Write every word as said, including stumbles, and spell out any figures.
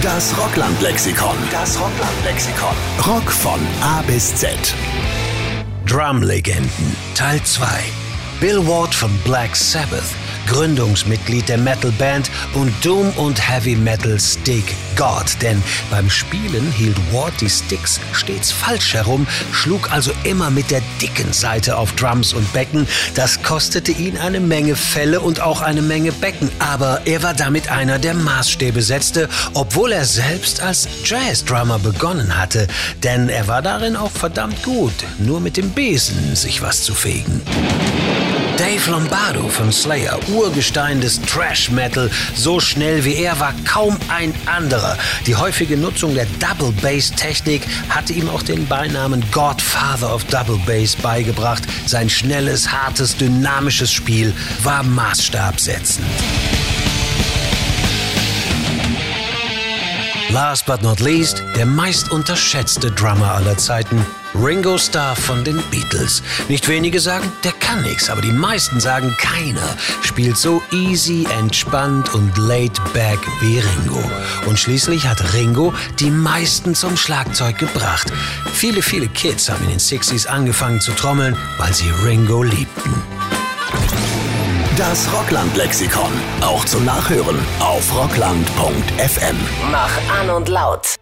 Das Rockland-Lexikon. Das Rockland-Lexikon. Rock von A bis Z. Drum-Legenden, Teil zwei. Bill Ward von Black Sabbath, Gründungsmitglied der Metal-Band und Doom- und Heavy-Metal-Stick God. Denn beim Spielen hielt Ward die Sticks stets falsch herum, schlug also immer mit der dicken Seite auf Drums und Becken. Das kostete ihn eine Menge Felle und auch eine Menge Becken. Aber er war damit einer, der Maßstäbe setzte, obwohl er selbst als Jazz-Drummer begonnen hatte. Denn er war darin auch verdammt gut, nur mit dem Besen sich was zu fegen. Dave Lombardo von Slayer, Urgestein des Thrash-Metal, so schnell wie er war kaum ein anderer. Die häufige Nutzung der Double-Bass-Technik hatte ihm auch den Beinamen Godfather of Double Bass beigebracht. Sein schnelles, hartes, dynamisches Spiel war maßstabsetzend. Last but not least, der meist unterschätzte Drummer aller Zeiten, Ringo Starr von den Beatles. Nicht wenige sagen, der kann nix, aber die meisten sagen, keiner spielt so easy, entspannt und laid back wie Ringo. Und schließlich hat Ringo die meisten zum Schlagzeug gebracht. Viele, viele Kids haben in den Sixties angefangen zu trommeln, weil sie Ringo liebten. Das Rockland-Lexikon. Auch zum Nachhören auf rockland punkt f m. Mach an und laut.